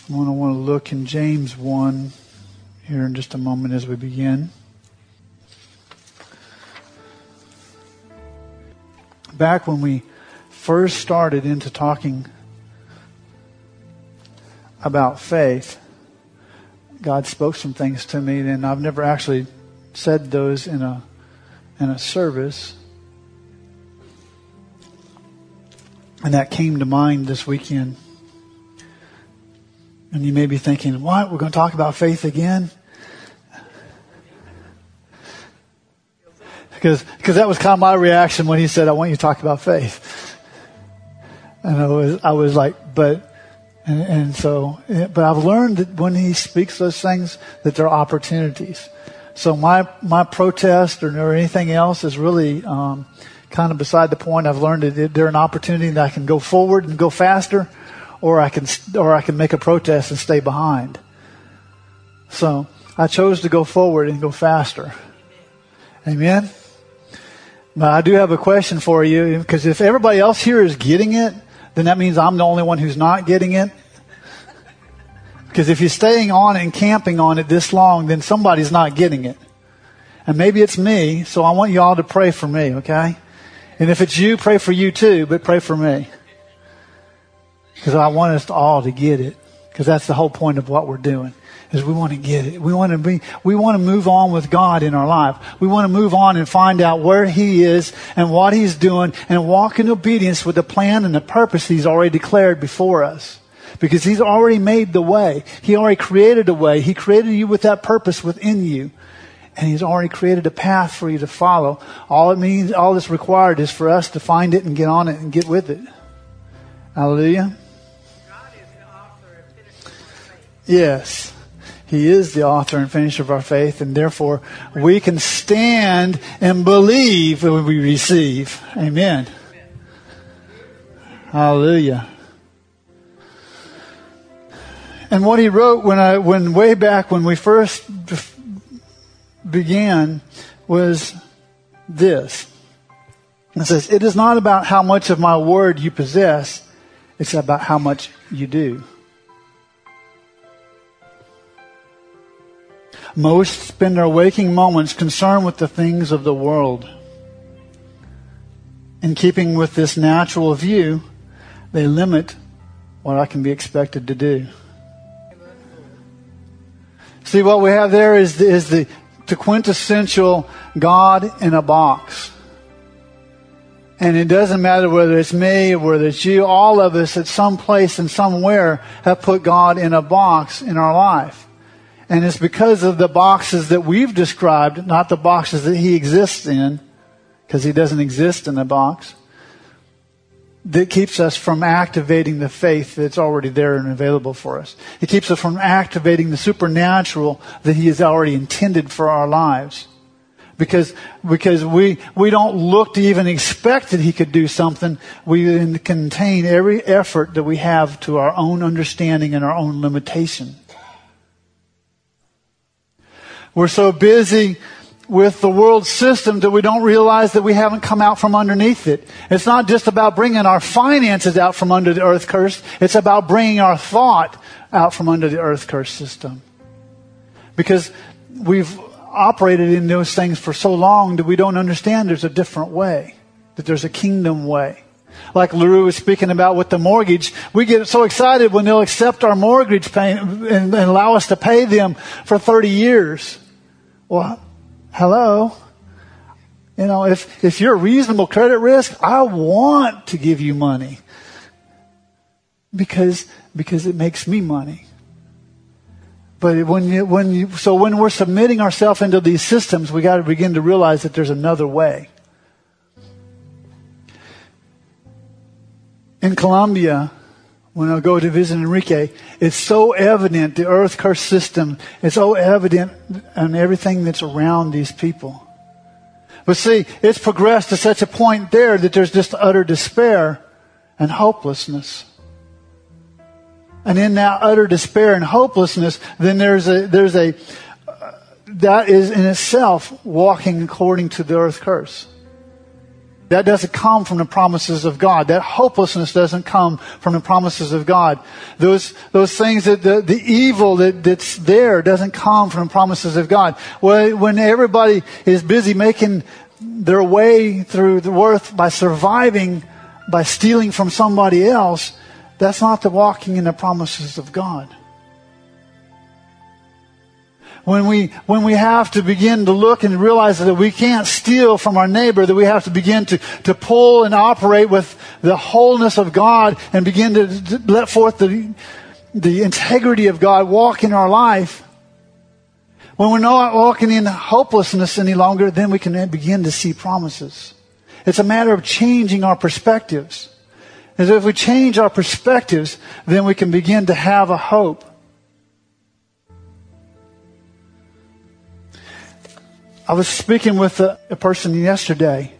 I want to look in James 1 here in just a moment as we begin. Back when we first started into talking about faith, God spoke some things to me, and I've never actually said those in a service. And that came to mind this weekend. And you may be thinking, what? We're going to talk about faith again? Because that was kind of my reaction when he said, I want you to talk about faith. And I was like, but I've learned that when he speaks those things, that there are opportunities. So my protest or anything else is really kind of beside the point. I've learned that there's an opportunity that I can go forward and go faster, or I can make a protest and stay behind. So I chose to go forward and go faster. Amen. But I do have a question for you, because if everybody else here is getting it, then that means I'm the only one who's not getting it. Because if you're staying on it and camping on it this long, then somebody's not getting it. And maybe it's me, so I want you all to pray for me, okay? And if it's you, pray for you too, but pray for me. Because I want us all to get it. Because that's the whole point of what we're doing, is we want to get it. We want to move on with God in our life. We want to move on and find out where He is and what He's doing, and walk in obedience with the plan and the purpose He's already declared before us. Because He's already made the way. He already created a way. He created you with that purpose within you. And He's already created a path for you to follow. All that's required is for us to find it and get on it and get with it. Hallelujah. God is the author and finisher of our faith. Yes. He is the author and finisher of our faith, and therefore we can stand and believe when we receive. Amen. Hallelujah. And what he wrote when way back when we first began was this. It says, "It is not about how much of my word you possess, it's about how much you do." Most spend their waking moments concerned with the things of the world. In keeping with this natural view, they limit what I can be expected to do. See, what we have there is the quintessential God in a box. And it doesn't matter whether it's me or whether it's you. All of us at some place and somewhere have put God in a box in our life. And it's because of the boxes that we've described, not the boxes that He exists in, because He doesn't exist in a box, that keeps us from activating the faith that's already there and available for us. It keeps us from activating the supernatural that He has already intended for our lives. Because we don't look to even expect that He could do something. We contain every effort that we have to our own understanding and our own limitation. We're so busy with the world system that we don't realize that we haven't come out from underneath it. It's not just about bringing our finances out from under the earth curse. It's about bringing our thought out from under the earth curse system. Because we've operated in those things for so long that we don't understand there's a different way, that there's a kingdom way. Like LaRue was speaking about with the mortgage, we get so excited when they'll accept our mortgage payment and allow us to pay them for 30 years. Well, hello. You know, if you're a reasonable credit risk, I want to give you money. Because it makes me money. But when we're submitting ourselves into these systems, we got to begin to realize that there's another way. In Colombia, when I go to visit Enrique, it's so evident, the earth curse system is so evident in everything that's around these people. But see, it's progressed to such a point there that there's just utter despair and hopelessness. And in that utter despair and hopelessness, then there's a that is in itself walking according to the earth curse. That doesn't come from the promises of God. That hopelessness doesn't come from the promises of God. Those things that the evil that's there doesn't come from the promises of God. When everybody is busy making their way through the earth by surviving, by stealing from somebody else, that's not the walking in the promises of God. When we have to begin to look and realize that we can't steal from our neighbor, that we have to begin to pull and operate with the wholeness of God and begin to let forth the integrity of God walk in our life. When we're not walking in hopelessness any longer, then we can begin to see promises. It's a matter of changing our perspectives. And if we change our perspectives, then we can begin to have a hope. I was speaking with a person yesterday,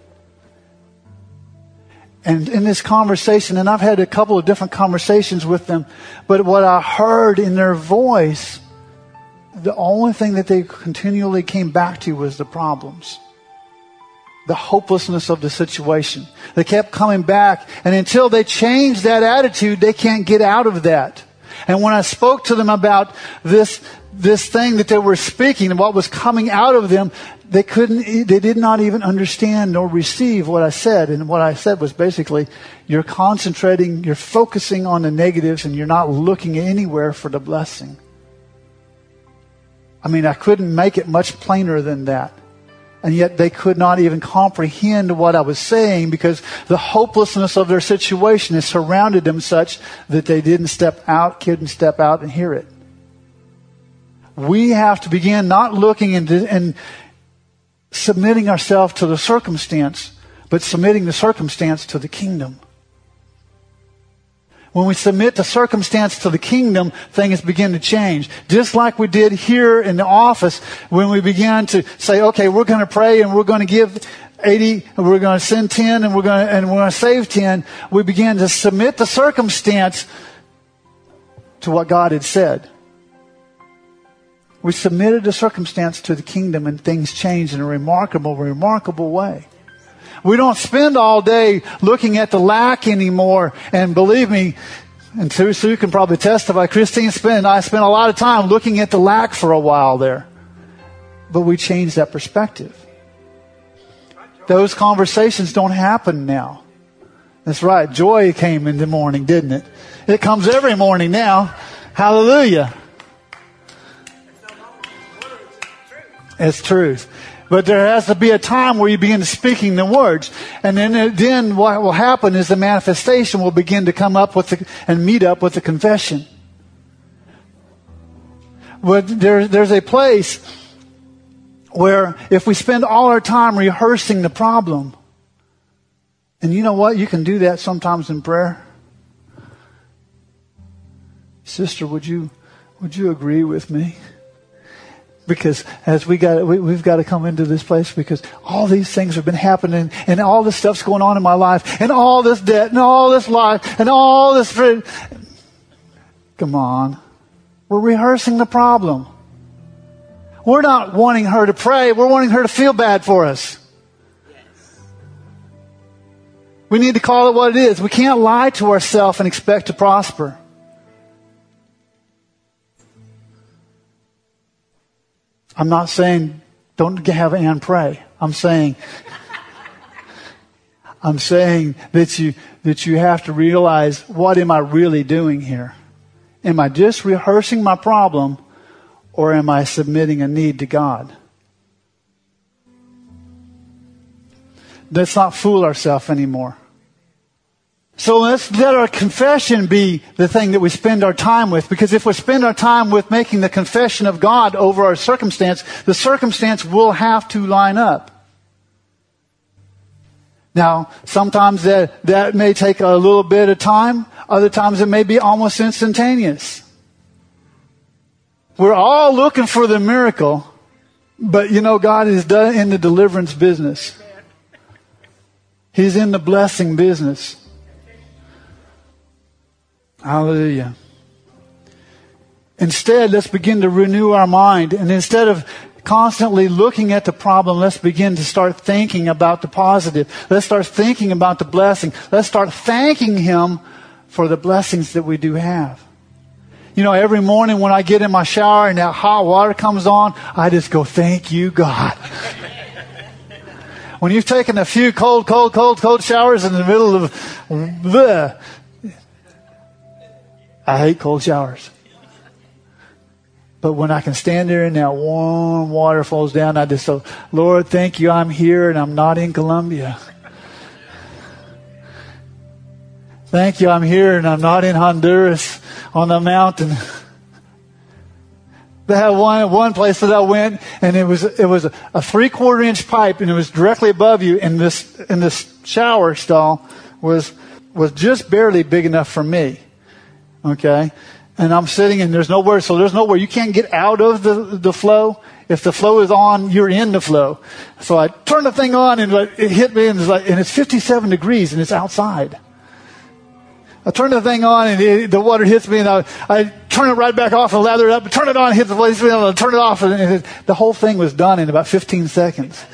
and in this conversation, and I've had a couple of different conversations with them, but what I heard in their voice, the only thing that they continually came back to was the problems. The hopelessness of the situation. They kept coming back, and until they change that attitude, they can't get out of that. And when I spoke to them about this thing that they were speaking and what was coming out of them, they did not even understand nor receive what I said. And what I said was basically, you're focusing on the negatives and you're not looking anywhere for the blessing. I mean, I couldn't make it much plainer than that. And yet they could not even comprehend what I was saying because the hopelessness of their situation has surrounded them such that they couldn't step out and hear it. We have to begin not looking and submitting ourselves to the circumstance, but submitting the circumstance to the kingdom. When we submit the circumstance to the kingdom, things begin to change. Just like we did here in the office when we began to say, okay, we're going to pray and we're going to give 80, and we're going to send 10, and we're going to save 10. We began to submit the circumstance to what God had said. We submitted the circumstance to the kingdom, and things changed in a remarkable, remarkable way. We don't spend all day looking at the lack anymore. And believe me, and Sue can probably testify, Christine and I spent a lot of time looking at the lack for a while there. But we changed that perspective. Those conversations don't happen now. That's right. Joy came in the morning, didn't it? It comes every morning now. Hallelujah. It's truth. But there has to be a time where you begin speaking the words. And then what will happen is the manifestation will begin to come up with and meet up with the confession. But there's a place where if we spend all our time rehearsing the problem, and you know what? You can do that sometimes in prayer. Sister, would you agree with me? Because as we've got to come into this place because all these things have been happening and all this stuff's going on in my life and all this debt and all this life and all this. Come on. We're rehearsing the problem. We're not wanting her to pray. We're wanting her to feel bad for us. We need to call it what it is. We can't lie to ourselves and expect to prosper. I'm not saying don't have Ann pray. I'm saying that you have to realize, what am I really doing here? Am I just rehearsing my problem, or am I submitting a need to God? Let's not fool ourselves anymore. So let's let our confession be the thing that we spend our time with. Because if we spend our time with making the confession of God over our circumstance, the circumstance will have to line up. Now, sometimes that may take a little bit of time. Other times it may be almost instantaneous. We're all looking for the miracle. But God is in the deliverance business. He's in the blessing business. Hallelujah. Instead, let's begin to renew our mind. And instead of constantly looking at the problem, let's begin to start thinking about the positive. Let's start thinking about the blessing. Let's start thanking Him for the blessings that we do have. You know, every morning when I get in my shower and that hot water comes on, I just go, thank you, God. When you've taken a few cold showers in the middle of bleh, I hate cold showers. But when I can stand there and that warm water falls down, I just go, Lord, thank you, I'm here and I'm not in Colombia. Thank you, I'm here and I'm not in Honduras on the mountain. They had one place that I went, and it was a 3/4 inch pipe, and it was directly above you, and this shower stall was just barely big enough for me. Okay? And I'm sitting, and there's nowhere you can't get out of the flow. If the flow is on, you're in the flow. So I turned the thing on, and it hit me, and it's 57 degrees, and it's outside. I turn the thing on, and the water hits me, and I turn it right back off and lather it up, turn it on, hit the place, and I turn it off, and the whole thing was done in about 15 seconds.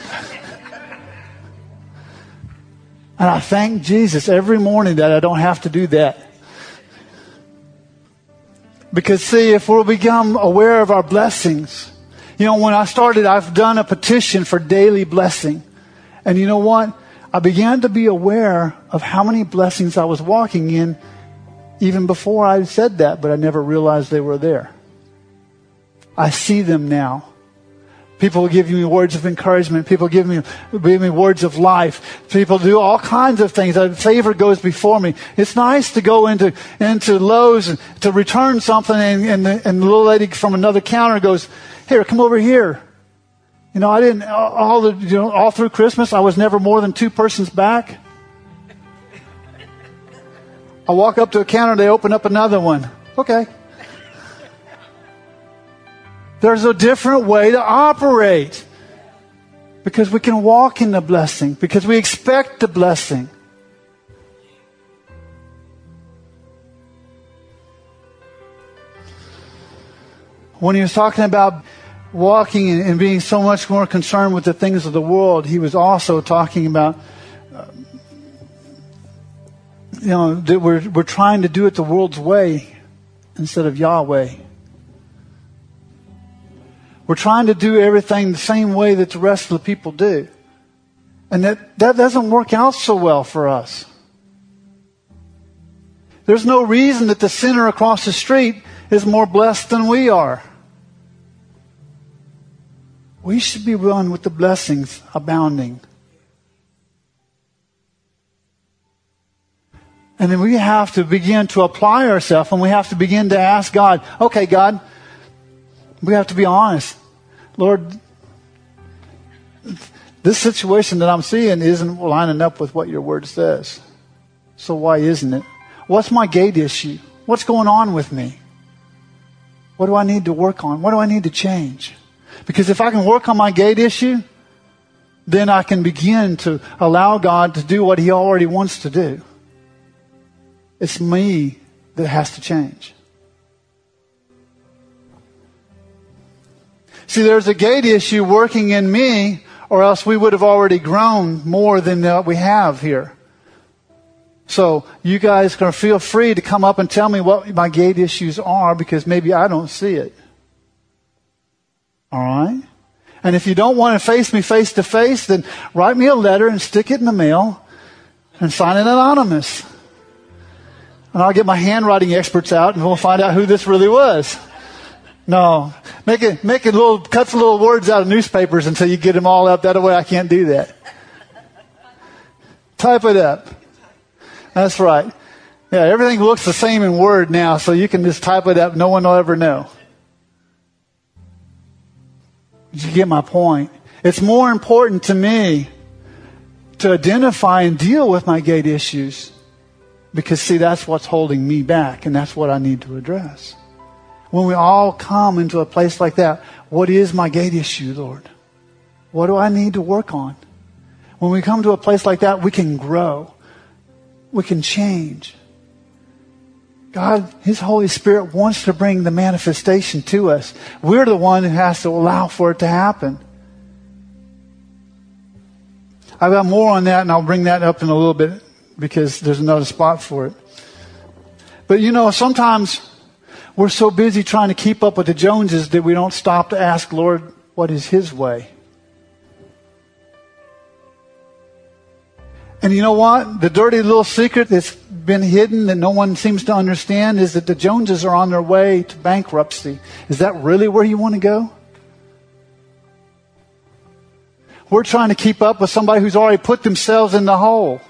And I thank Jesus every morning that I don't have to do that. Because see, if we'll become aware of our blessings, you know, when I started, I've done a petition for daily blessing. And you know what? I began to be aware of how many blessings I was walking in even before I said that, but I never realized they were there. I see them now. People give me words of encouragement. People give me words of life. People do all kinds of things. Favor goes before me. It's nice to go into Lowe's and to return something, and the little lady from another counter goes, "Here, come over here." You know, I didn't all through Christmas, I was never more than 2 persons back. I walk up to a counter, they open up another one. Okay. There's a different way to operate. Because we can walk in the blessing. Because we expect the blessing. When he was talking about walking and being so much more concerned with the things of the world, he was also talking about, that we're trying to do it the world's way instead of Yahweh. We're trying to do everything the same way that the rest of the people do. And that doesn't work out so well for us. There's no reason that the sinner across the street is more blessed than we are. We should be one with the blessings abounding. And then we have to begin to apply ourselves, and we have to begin to ask God, okay, God, we have to be honest. Lord, this situation that I'm seeing isn't lining up with what your word says. So why isn't it? What's my gate issue? What's going on with me? What do I need to work on? What do I need to change? Because if I can work on my gate issue, then I can begin to allow God to do what He already wants to do. It's me that has to change. See, there's a gate issue working in me, or else we would have already grown more than what we have here. So you guys can feel free to come up and tell me what my gate issues are, because maybe I don't see it. All right? And if you don't want to face me face to face, then write me a letter and stick it in the mail and sign it anonymous. And I'll get my handwriting experts out and we'll find out who this really was. No. Make it cuts little words out of newspapers until you get them all up. That way I can't do that. Type it up. That's right. Yeah, everything looks the same in Word now, so you can just type it up. No one will ever know. Did you get my point? It's more important to me to identify and deal with my gate issues, because, see, that's what's holding me back, and that's what I need to address. When we all come into a place like that, what is my gate issue, Lord? What do I need to work on? When we come to a place like that, we can grow. We can change. God, His Holy Spirit wants to bring the manifestation to us. We're the one who has to allow for it to happen. I've got more on that, and I'll bring that up in a little bit because there's another spot for it. But sometimes we're so busy trying to keep up with the Joneses that we don't stop to ask, Lord, what is His way? And you know what? The dirty little secret that's been hidden that no one seems to understand is that the Joneses are on their way to bankruptcy. Is that really where you want to go? We're trying to keep up with somebody who's already put themselves in the hole.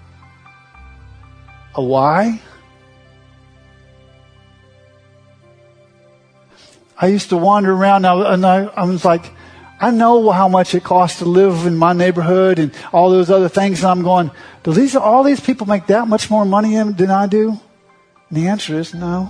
A why? I used to wander around and I was like, I know how much it costs to live in my neighborhood and all those other things. And I'm going, do all these people make that much more money than I do? And the answer is no.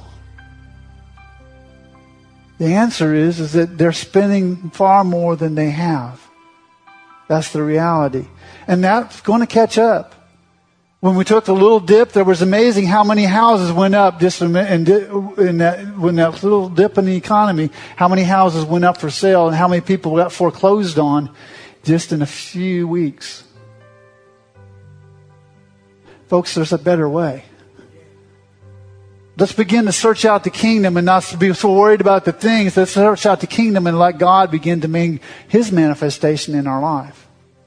The answer is that they're spending far more than they have. That's the reality. And that's going to catch up. When we took the little dip, there was amazing how many houses went up just when that little dip in the economy, how many houses went up for sale and how many people got foreclosed on just in a few weeks. Folks, there's a better way. Let's begin to search out the kingdom and not be so worried about the things. Let's search out the kingdom and let God begin to make His manifestation in our life.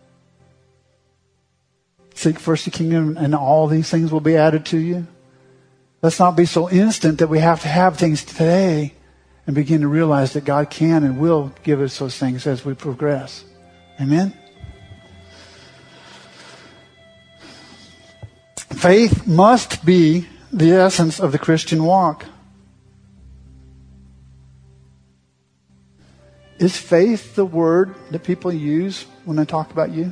Seek first the kingdom and all these things will be added to you. Let's not be so instant that we have to have things today and begin to realize that God can and will give us those things as we progress. Amen? Faith must be the essence of the Christian walk. Is faith the word that people use when they talk about you?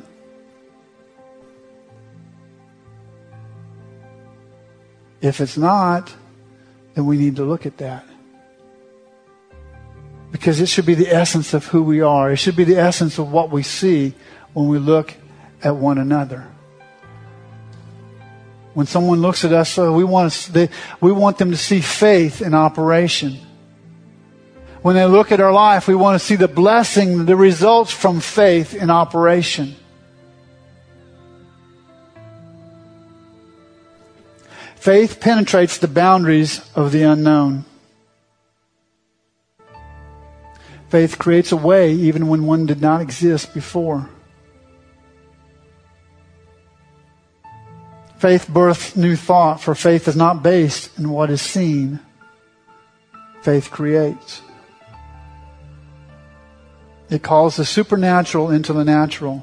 If it's not, then we need to look at that. Because it should be the essence of who we are. It should be the essence of what we see when we look at one another. When someone looks at us, we want them to see faith in operation. When they look at our life, we want to see the blessing, the results from faith in operation. Faith penetrates the boundaries of the unknown. Faith creates a way even when one did not exist before. Faith births new thought, for faith is not based in what is seen. Faith creates. It calls the supernatural into the natural.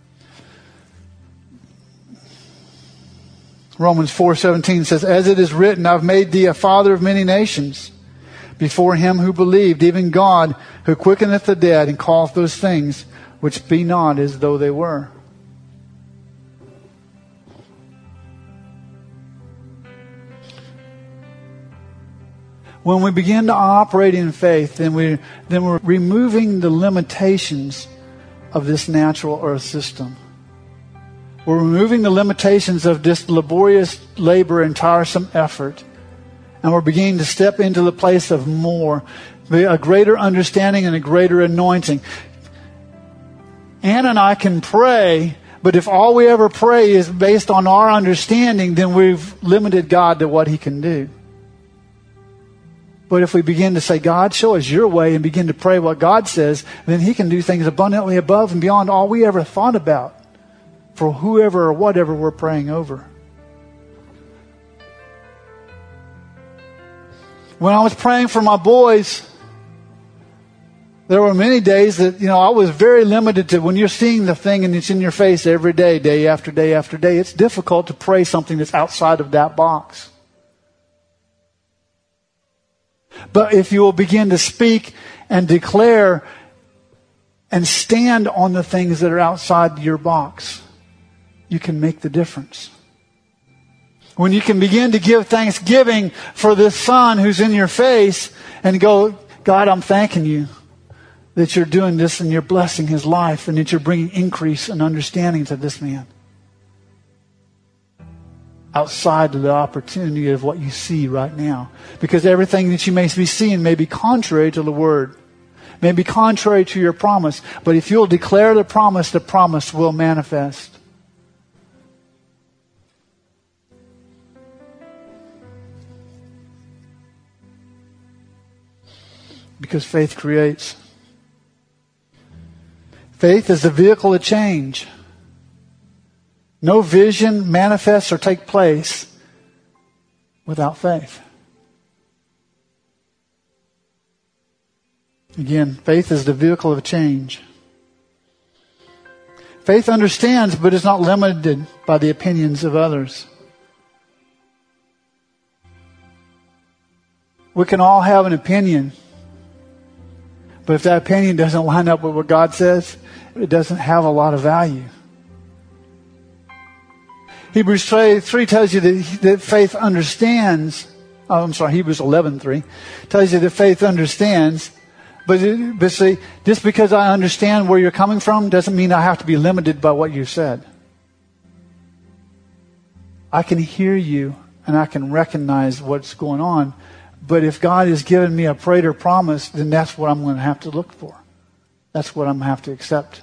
Romans 4:17 says, as it is written, I've made thee a father of many nations, before him who believed, even God, who quickeneth the dead, and calleth those things which be not as though they were. When we begin to operate in faith, then we're removing the limitations of this natural earth system. We're removing the limitations of this laborious labor and tiresome effort. And we're beginning to step into the place of more, a greater understanding and a greater anointing. Ann and I can pray, but if all we ever pray is based on our understanding, then we've limited God to what He can do. But if we begin to say, God, show us your way, and begin to pray what God says, then He can do things abundantly above and beyond all we ever thought about for whoever or whatever we're praying over. When I was praying for my boys, there were many days that, I was very limited to when you're seeing the thing and it's in your face every day, day after day after day. It's difficult to pray something that's outside of that box. But if you will begin to speak and declare and stand on the things that are outside your box, you can make the difference. When you can begin to give thanksgiving for this son who's in your face and go, God, I'm thanking you that you're doing this and you're blessing his life and that you're bringing increase and understanding to this man. outside of the opportunity of what you see right now. Because everything that you may be seeing may be contrary to the Word, may be contrary to your promise. But if you'll declare the promise will manifest. Because faith creates. Faith is the vehicle of change. No vision manifests or take place without faith. Again, faith is the vehicle of change. Faith understands but is not limited by the opinions of others. We can all have an opinion, but if that opinion doesn't line up with what God says, it doesn't have a lot of value. Hebrews 3 tells you that faith understands. Hebrews 11:3 tells you that faith understands. But see, just because I understand where you're coming from doesn't mean I have to be limited by what you said. I can hear you and I can recognize what's going on. But if God has given me a greater promise, then that's what I'm going to have to look for. That's what I'm going to have to accept.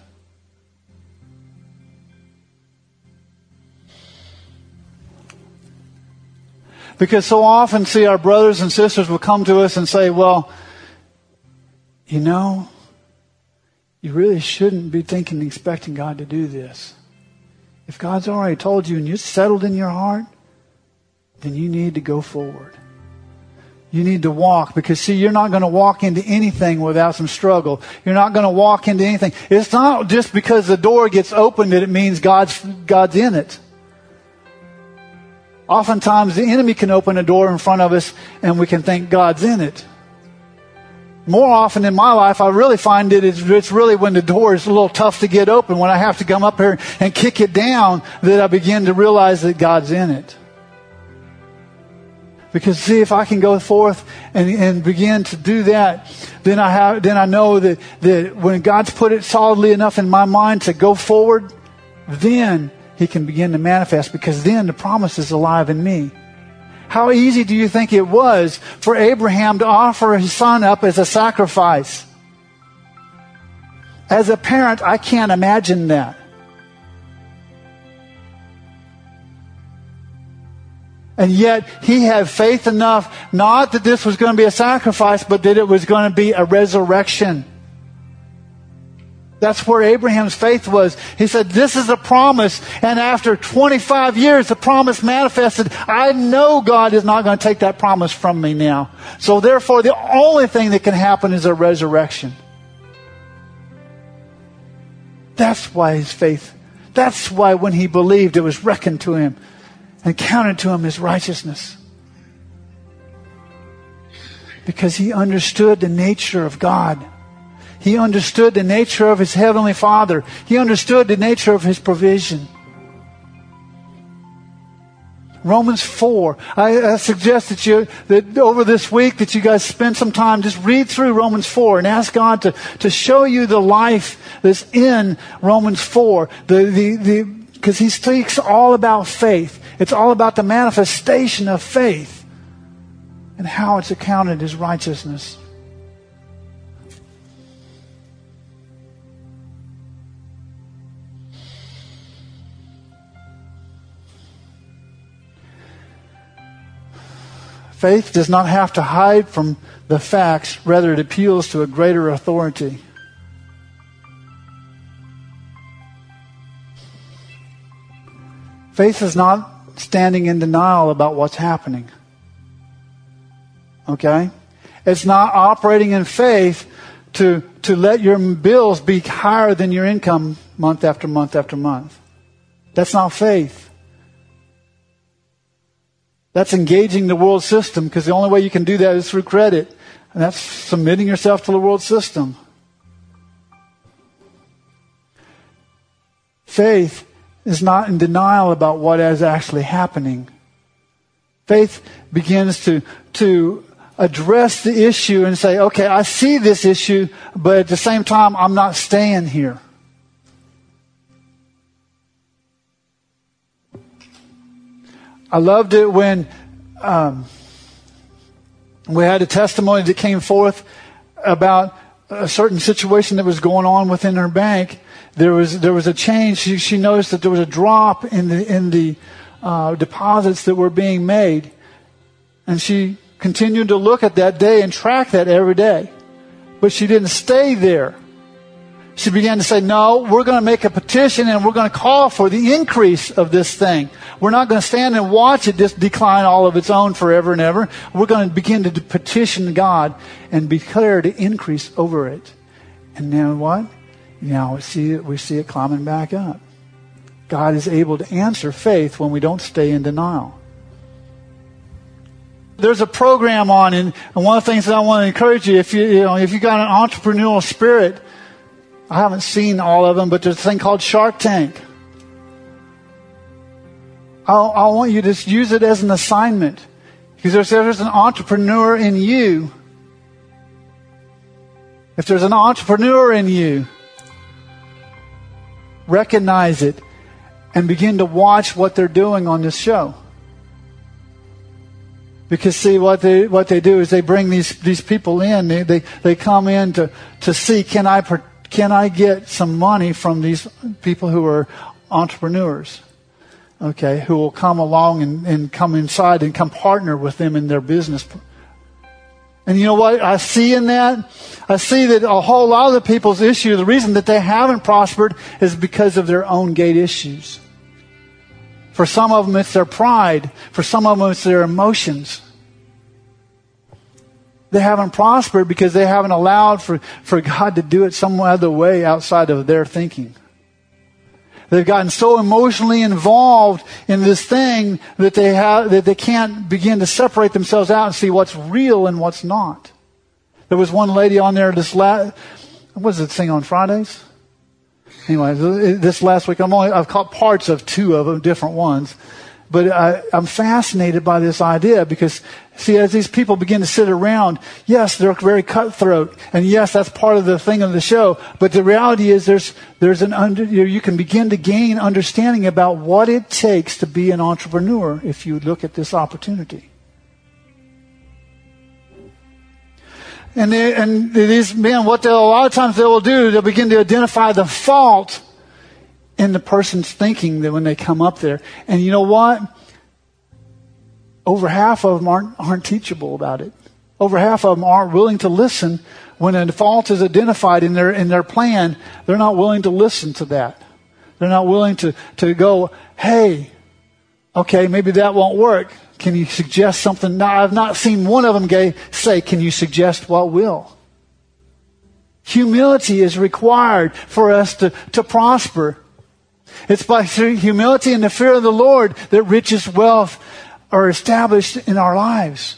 Because so often, see, our brothers and sisters will come to us and say, well, you really shouldn't be thinking and expecting God to do this. If God's already told you and you're settled in your heart, then you need to go forward. You need to walk, because see, you're not going to walk into anything without some struggle. You're not going to walk into anything. It's not just because the door gets opened that it means God's in it. Oftentimes the enemy can open a door in front of us and we can think God's in it. More often in my life, I really find that it's really when the door is a little tough to get open, when I have to come up here and kick it down, that I begin to realize that God's in it. Because see, if I can go forth and begin to do that, then I know that when God's put it solidly enough in my mind to go forward, then He can begin to manifest, because then the promise is alive in me. How easy do you think it was for Abraham to offer his son up as a sacrifice? As a parent, I can't imagine that. And yet, he had faith enough, not that this was going to be a sacrifice, but that it was going to be a resurrection. That's where Abraham's faith was. He said, this is a promise. And after 25 years, the promise manifested. I know God is not going to take that promise from me now. So therefore, the only thing that can happen is a resurrection. That's why his faith. That's why when he believed, it was reckoned to him and counted to him as righteousness. Because he understood the nature of God. He understood the nature of his heavenly Father. He understood the nature of his provision. Romans 4. I suggest that over this week that you guys spend some time, just read through Romans 4 and ask God to show you the life that's in Romans 4. Because he speaks all about faith. It's all about the manifestation of faith and how it's accounted as righteousness. Faith does not have to hide from the facts. Rather, it appeals to a greater authority. Faith is not standing in denial about what's happening. Okay? It's not operating in faith to let your bills be higher than your income month after month after month. That's not faith. That's engaging the world system, because the only way you can do that is through credit. And that's submitting yourself to the world system. Faith is not in denial about what is actually happening. Faith begins to address the issue and say, okay, I see this issue, but at the same time, I'm not staying here. I loved it when we had a testimony that came forth about a certain situation that was going on within her bank. There was a change. She noticed that there was a drop in the deposits that were being made, and she continued to look at that day and track that every day. But she didn't stay there. She began to say, no, we're going to make a petition and we're going to call for the increase of this thing. We're not going to stand and watch it just decline all of its own forever and ever. We're going to begin to petition God and declare the increase over it. And then what? Now we see it climbing back up. God is able to answer faith when we don't stay in denial. There's a program on, and one of the things that I want to encourage you, if you got an entrepreneurial spirit, I haven't seen all of them, but there's a thing called Shark Tank. I want you to use it as an assignment, because there's an entrepreneur in you. If there's an entrepreneur in you, recognize it and begin to watch what they're doing on this show. Because see, what they do is they bring these people in. They come in to see, can I get some money from these people who are entrepreneurs? Okay, who will come along and come inside and come partner with them in their business. And you know what I see in that? I see that a whole lot of the people's issue, the reason that they haven't prospered is because of their own gate issues. For some of them, it's their pride. For some of them, it's their emotions. They haven't prospered because they haven't allowed for God to do it some other way outside of their thinking. They've gotten so emotionally involved in this thing that they can't begin to separate themselves out and see what's real and what's not. There was one lady on there what was it, sing on Fridays? Anyway, this last week, I've caught parts of 2 of them, different ones. But I'm fascinated by this idea because, see, as these people begin to sit around, yes, they're very cutthroat, and yes, that's part of the thing of the show. But the reality is, you can begin to gain understanding about what it takes to be an entrepreneur if you look at this opportunity. And these men, a lot of times they will do, they'll begin to identify the fault in the person's thinking that when they come up there. And you know what? Over half of them aren't teachable about it. Over half of them aren't willing to listen when a fault is identified in their plan. They're not willing to listen to that. They're not willing to go, hey, okay, maybe that won't work. Can you suggest something? Now, I've not seen one of them say, can you suggest what will? Humility is required for us to prosper. It's by humility and the fear of the Lord that riches, wealth are established in our lives.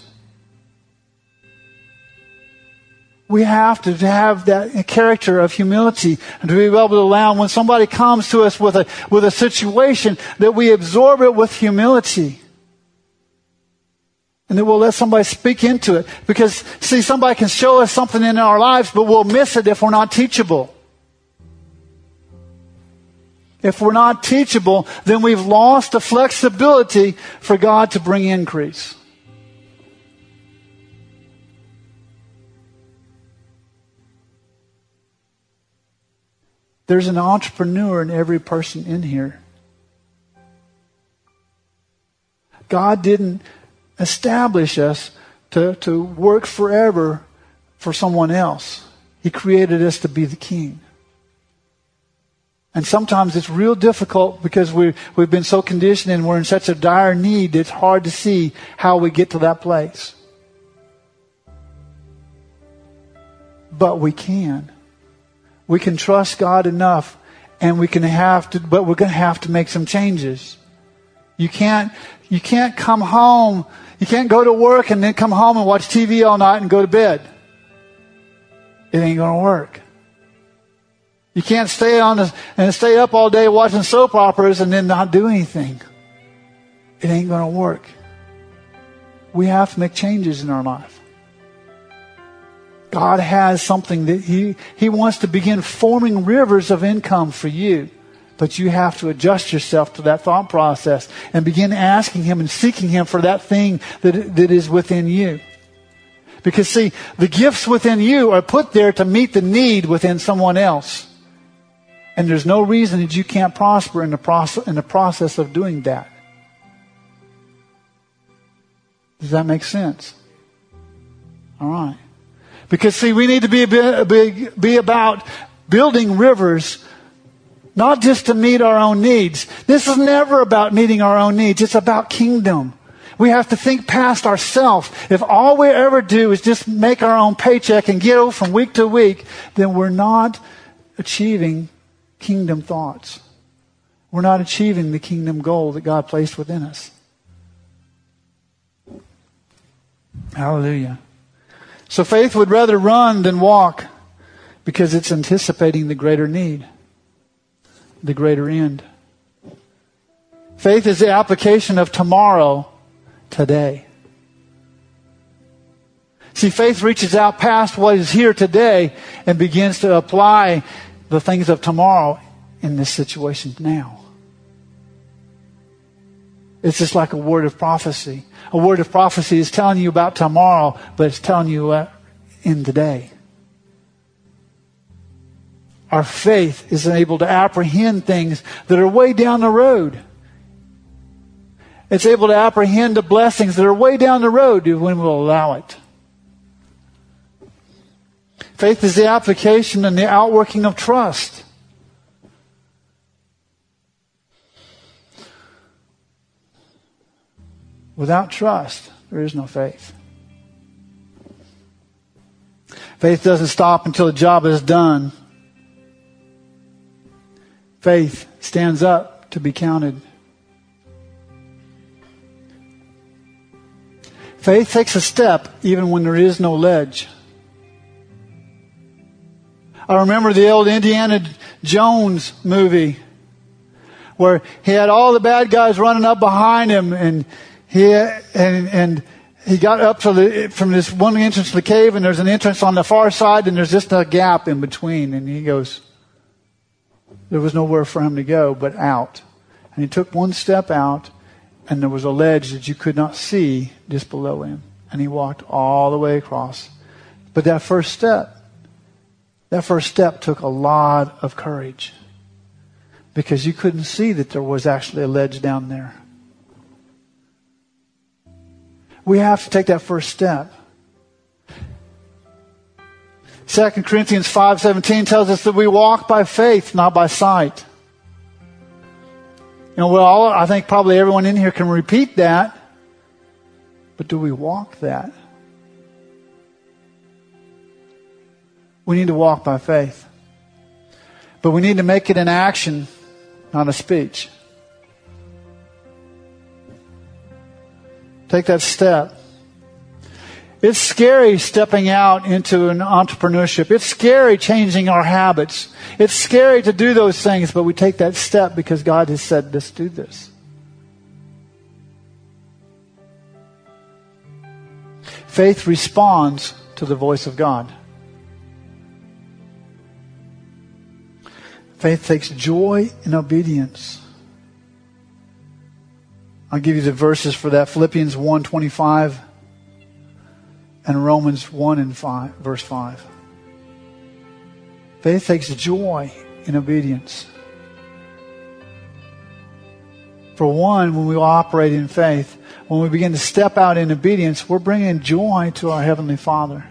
We have to have that character of humility and to be able to allow when somebody comes to us with a situation that we absorb it with humility. And that we'll let somebody speak into it. Because, see, somebody can show us something in our lives, but we'll miss it if we're not teachable. If we're not teachable, then we've lost the flexibility for God to bring increase. There's an entrepreneur in every person in here. God didn't establish us to work forever for someone else. He created us to be the king. And sometimes it's real difficult because we've been so conditioned and we're in such a dire need that it's hard to see how we get to that place. But we can. We can trust God enough, and but we're going to have to make some changes. You can't come home. You can't go to work and then come home and watch TV all night and go to bed. It ain't going to work. You can't stay up all day watching soap operas and then not do anything. It ain't going to work. We have to make changes in our life. God has something that He wants to begin forming rivers of income for you. But you have to adjust yourself to that thought process and begin asking Him and seeking Him for that thing that is within you. Because see, the gifts within you are put there to meet the need within someone else. And there's no reason that you can't prosper in the process of doing that. Does that make sense? All right. Because see, we need to be about building rivers, not just to meet our own needs. This is never about meeting our own needs. It's about kingdom. We have to think past ourselves. If all we ever do is just make our own paycheck and get from week to week, then we're not achieving kingdom thoughts. We're not achieving the kingdom goal that God placed within us. Hallelujah. So faith would rather run than walk because it's anticipating the greater need, the greater end. Faith is the application of tomorrow today. See, faith reaches out past what is here today and begins to apply the things of tomorrow in this situation now. It's just like a word of prophecy. A word of prophecy is telling you about tomorrow, but it's telling you in today. Our faith is able to apprehend things that are way down the road. It's able to apprehend the blessings that are way down the road when we'll allow it. Faith is the application and the outworking of trust. Without trust, there is no faith. Faith doesn't stop until the job is done. Faith stands up to be counted. Faith takes a step even when there is no ledge. I remember the old Indiana Jones movie where he had all the bad guys running up behind him, and he got up to from this one entrance to the cave, and there's an entrance on the far side, and there's just a gap in between. And he goes, there was nowhere for him to go but out. And he took one step out, and there was a ledge that you could not see just below him. And he walked all the way across. But that first step took a lot of courage. Because you couldn't see that there was actually a ledge down there. We have to take that first step. 2 Corinthians 5:17 tells us that we walk by faith, not by sight. Well, I think probably everyone in here can repeat that. But do we walk that? We need to walk by faith. But we need to make it an action, not a speech. Take that step. It's scary stepping out into an entrepreneurship. It's scary changing our habits. It's scary to do those things, but we take that step because God has said, let's do this. Faith responds to the voice of God. Faith takes joy in obedience. I'll give you the verses for that. Philippians 1:25 and Romans 1 verse 5. Faith takes joy in obedience. For one, when we operate in faith, when we begin to step out in obedience, we're bringing joy to our Heavenly Father.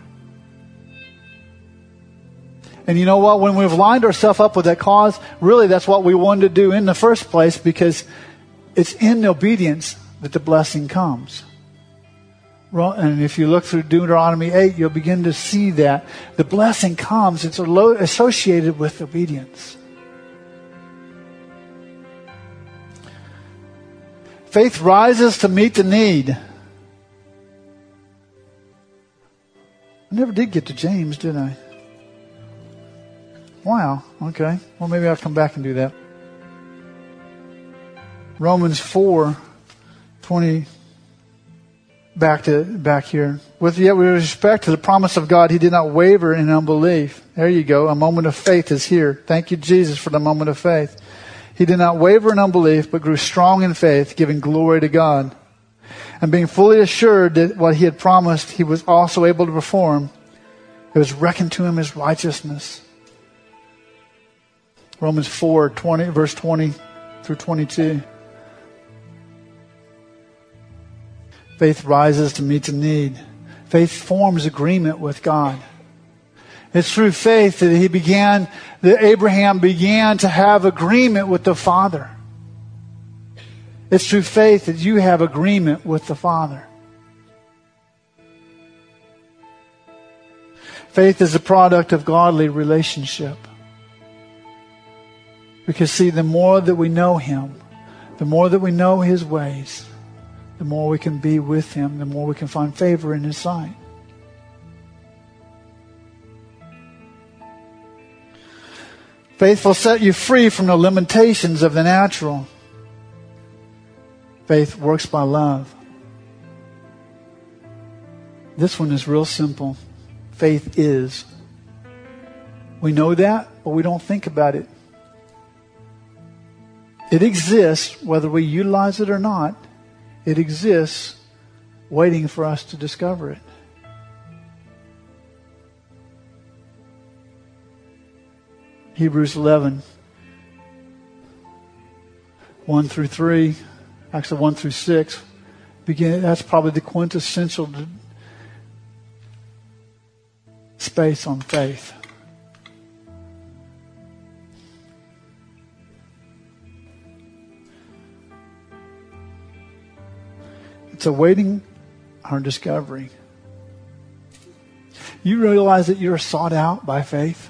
And you know what? When we've lined ourselves up with that cause, really that's what we wanted to do in the first place, because it's in obedience that the blessing comes. And if you look through Deuteronomy 8, you'll begin to see that the blessing comes. It's associated with obedience. Faith rises to meet the need. I never did get to James, did I? Wow, okay. Well, maybe I'll come back and do that. Romans 4:20. Back here. With respect to the promise of God, he did not waver in unbelief. There you go. A moment of faith is here. Thank you, Jesus, for the moment of faith. He did not waver in unbelief, but grew strong in faith, giving glory to God. And being fully assured that what he had promised he was also able to perform, it was reckoned to him as righteousness. Romans 4:20, verse 20 through 22. Faith rises to meet the need. Faith forms agreement with God. It's through faith that Abraham began to have agreement with the Father. It's through faith that you have agreement with the Father. Faith is a product of godly relationship. Because see, the more that we know Him, the more that we know His ways, the more we can be with Him, the more we can find favor in His sight. Faith will set you free from the limitations of the natural. Faith works by love. This one is real simple. Faith is. We know that, but we don't think about it. It exists, whether we utilize it or not. It exists, waiting for us to discover it. Hebrews 11, 1 through 3, actually 1 through 6. That's probably the quintessential space on faith. It's awaiting our discovery. You realize that you're sought out by faith?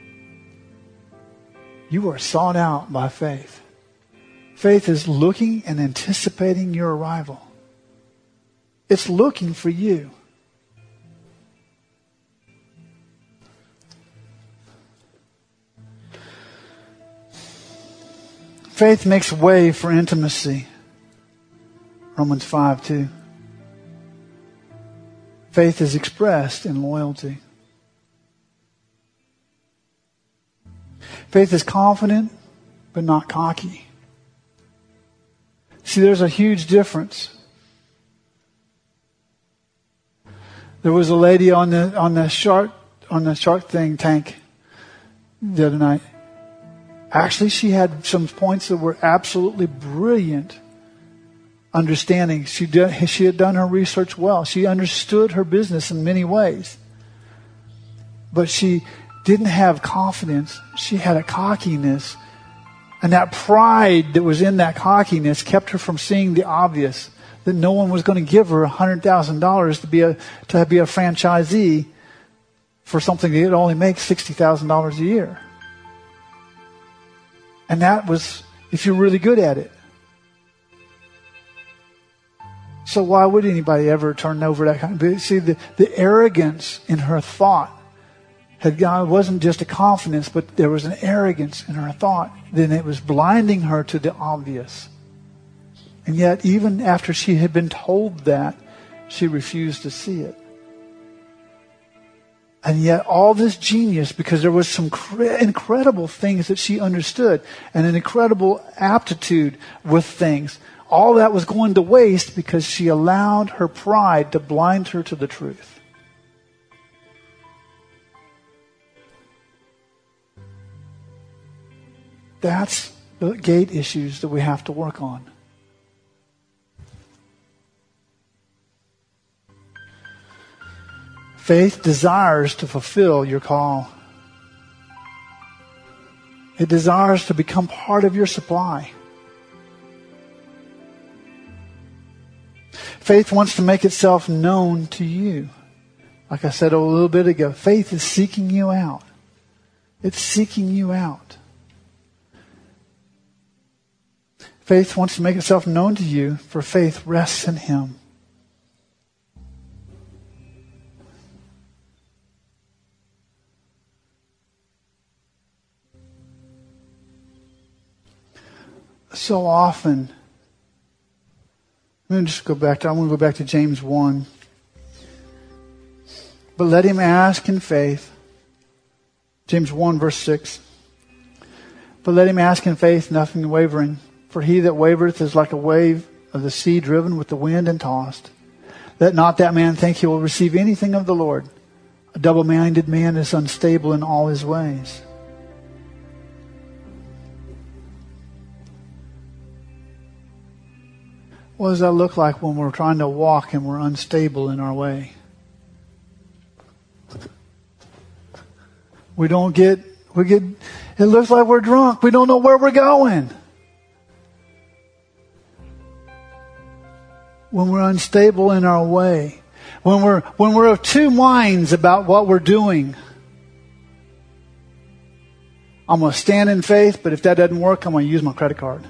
You are sought out by faith. Faith is looking and anticipating your arrival. It's looking for you. Faith makes way for intimacy. Romans 5:2. Faith is expressed in loyalty. Faith is confident, but not cocky. See, there's a huge difference. There was a lady on the Shark Tank the other night. Actually, she had some points that were absolutely brilliant. Understanding. She had done her research well. She understood her business in many ways. But she didn't have confidence. She had a cockiness. And that pride that was in that cockiness kept her from seeing the obvious. That no one was going to give her $100,000 to be a franchisee for something that only makes $60,000 a year. And that was if you're really good at it. So why would anybody ever turn over that kind of... See, the arrogance in her thought wasn't just a confidence, but there was an arrogance in her thought. Then it was blinding her to the obvious. And yet, even after she had been told that, she refused to see it. And yet all this genius, because there was some incredible things that she understood, and an incredible aptitude with things, all that was going to waste because she allowed her pride to blind her to the truth. That's the gate issues that we have to work on. Faith desires to fulfill your call. It desires to become part of your supply. Faith wants to make itself known to you. Like I said a little bit ago, faith is seeking you out. It's seeking you out. Faith wants to make itself known to you, for faith rests in Him. So often, I want to go back to James 1. But let him ask in faith. James 1 verse 6. But let him ask in faith, nothing wavering. For he that wavereth is like a wave of the sea driven with the wind and tossed. Let not that man think he will receive anything of the Lord. A double-minded man is unstable in all his ways. What does that look like when we're trying to walk and we're unstable in our way? It looks like we're drunk. We don't know where we're going. When we're unstable in our way. When we're of two minds about what we're doing. I'm going to stand in faith, but if that doesn't work, I'm going to use my credit card.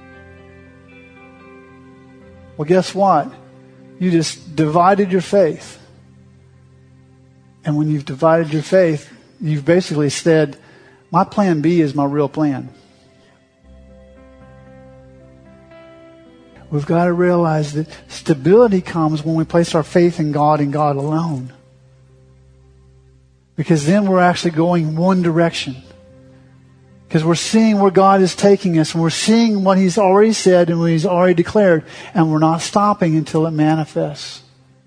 Well, guess what? You just divided your faith. And when you've divided your faith, you've basically said, my plan B is my real plan. We've got to realize that stability comes when we place our faith in God and God alone. Because then we're actually going one direction. Because we're seeing where God is taking us, and we're seeing what He's already said and what He's already declared, and we're not stopping until it manifests.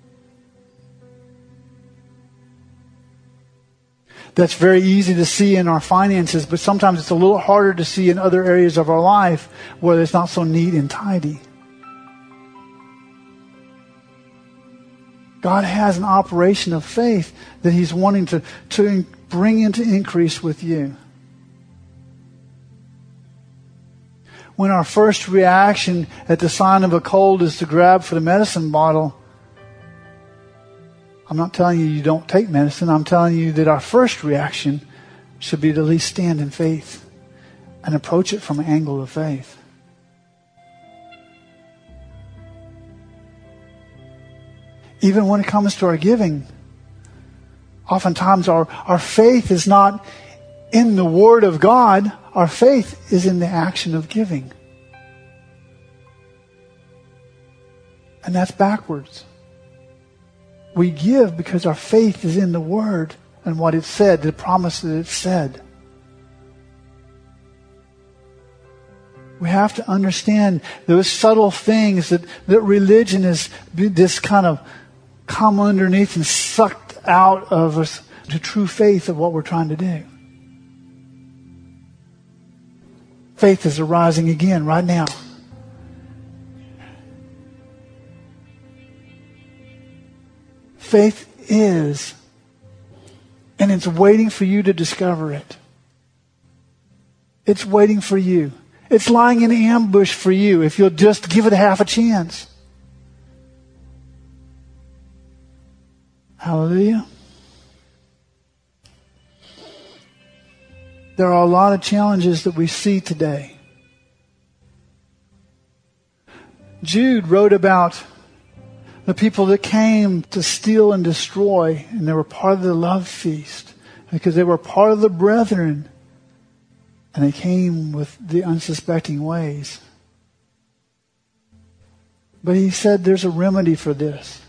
That's very easy to see in our finances, but sometimes it's a little harder to see in other areas of our life where it's not so neat and tidy. God has an operation of faith that He's wanting to bring into increase with you. When our first reaction at the sign of a cold is to grab for the medicine bottle, I'm not telling you don't take medicine. I'm telling you that our first reaction should be to at least stand in faith and approach it from an angle of faith. Even when it comes to our giving, oftentimes our faith is not in the Word of God. Our faith is in the action of giving. And that's backwards. We give because our faith is in the Word and what it said, the promise that it said. We have to understand those subtle things that religion is this kind of come underneath and sucked out of us the true faith of what we're trying to do. Faith is arising again right now. Faith is, and it's waiting for you to discover it. It's waiting for you. It's lying in ambush for you if you'll just give it half a chance. Hallelujah. There are a lot of challenges that we see today. Jude wrote about the people that came to steal and destroy, and they were part of the love feast because they were part of the brethren, and they came with the unsuspecting ways. But he said there's a remedy for this.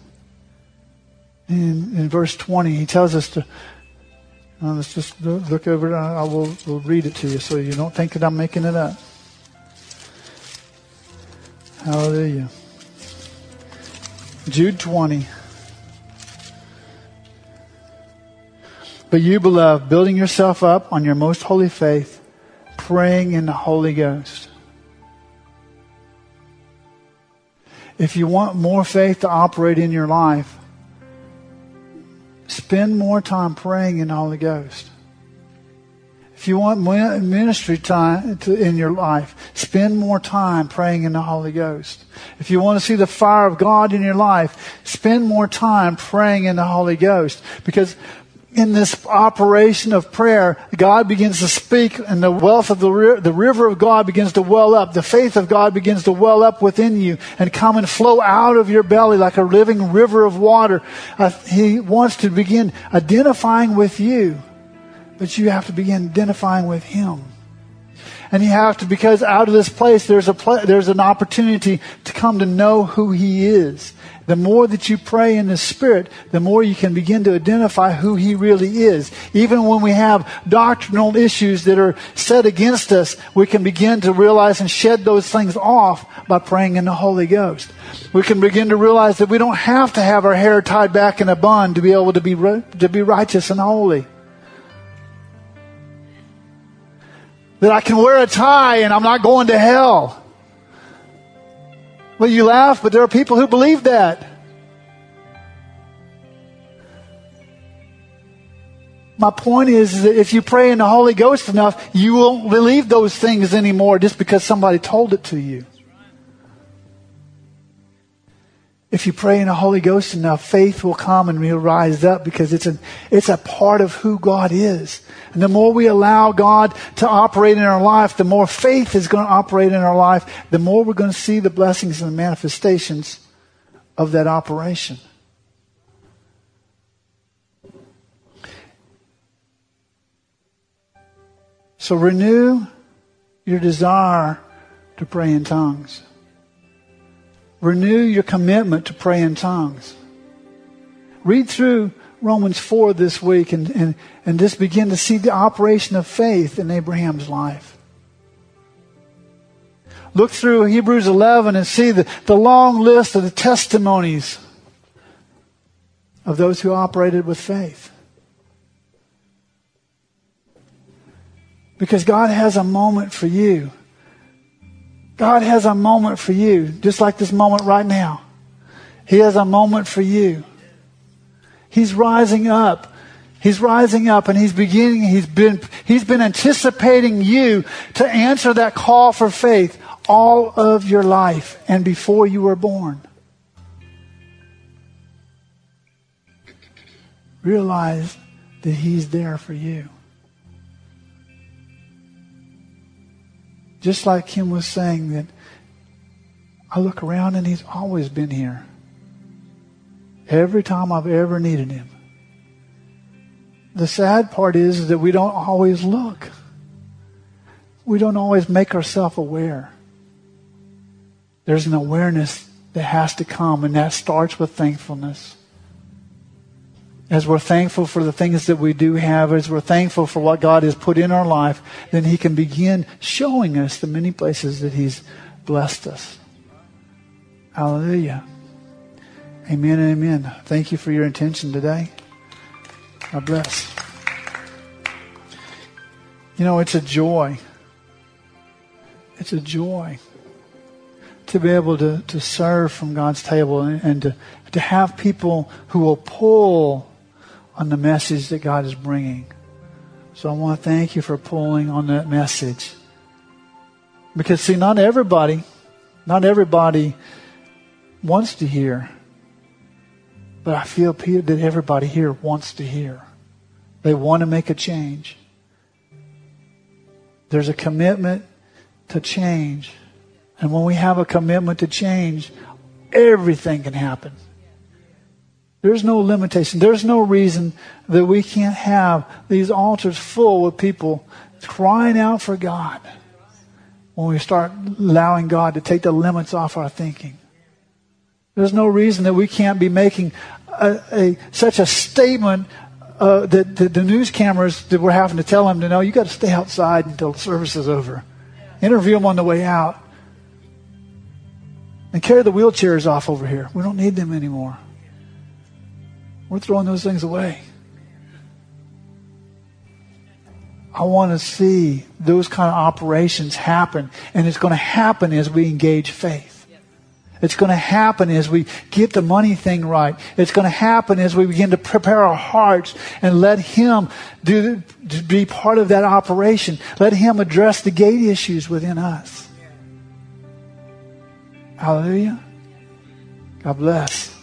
In verse 20, he tells us to, let's just look over it. We'll read it to you so you don't think that I'm making it up. Hallelujah. Jude 20. But you, beloved, building yourself up on your most holy faith, praying in the Holy Ghost. If you want more faith to operate in your life, spend more time praying in the Holy Ghost. If you want ministry time in your life, spend more time praying in the Holy Ghost. If you want to see the fire of God in your life, spend more time praying in the Holy Ghost. Because in this operation of prayer, God begins to speak, and the wealth of the river of God begins to well up. The faith of God begins to well up within you and come and flow out of your belly like a living river of water. He wants to begin identifying with you, but you have to begin identifying with Him. And you have to, because out of this place there's an opportunity to come to know who He is. The more that you pray in the Spirit, the more you can begin to identify who He really is. Even when we have doctrinal issues that are set against us, we can begin to realize and shed those things off by praying in the Holy Ghost. We can begin to realize that we don't have to have our hair tied back in a bun to be able to be righteous and holy. That I can wear a tie and I'm not going to hell. Well, you laugh, but there are people who believe that. My point is that if you pray in the Holy Ghost enough, you won't believe those things anymore just because somebody told it to you. If you pray in the Holy Ghost enough, faith will come and will rise up because it's a part of who God is. And the more we allow God to operate in our life, the more faith is going to operate in our life, the more we're going to see the blessings and the manifestations of that operation. So renew your desire to pray in tongues. Renew your commitment to pray in tongues. Read through Romans 4 this week and just begin to see the operation of faith in Abraham's life. Look through Hebrews 11 and see the long list of the testimonies of those who operated with faith. Because God has a moment for you. God has a moment for you, just like this moment right now. He has a moment for you. He's rising up. He's rising up and he's been anticipating you to answer that call for faith all of your life and before you were born. Realize that He's there for you. Just like Kim was saying, that I look around and He's always been here. Every time I've ever needed Him. The sad part is that we don't always look. We don't always make ourselves aware. There's an awareness that has to come, and that starts with thankfulness. As we're thankful for the things that we do have, as we're thankful for what God has put in our life, then He can begin showing us the many places that He's blessed us. Hallelujah. Amen and amen. Thank you for your attention today. God bless. You know, it's a joy. It's a joy to be able to serve from God's table and to have people who will pull on the message that God is bringing. So I want to thank you for pulling on that message. Because see, not everybody wants to hear. But I feel that everybody here wants to hear. They want to make a change. There's a commitment to change. And when we have a commitment to change, everything can happen. There's no limitation. There's no reason that we can't have these altars full with people crying out for God when we start allowing God to take the limits off our thinking. There's no reason that we can't be making such a statement that the news cameras that we're having to tell them to know, you got to stay outside until the service is over. Interview them on the way out. And carry the wheelchairs off over here. We don't need them anymore. We're throwing those things away. I want to see those kind of operations happen. And it's going to happen as we engage faith. It's going to happen as we get the money thing right. It's going to happen as we begin to prepare our hearts and let Him be part of that operation. Let Him address the gate issues within us. Hallelujah. God bless.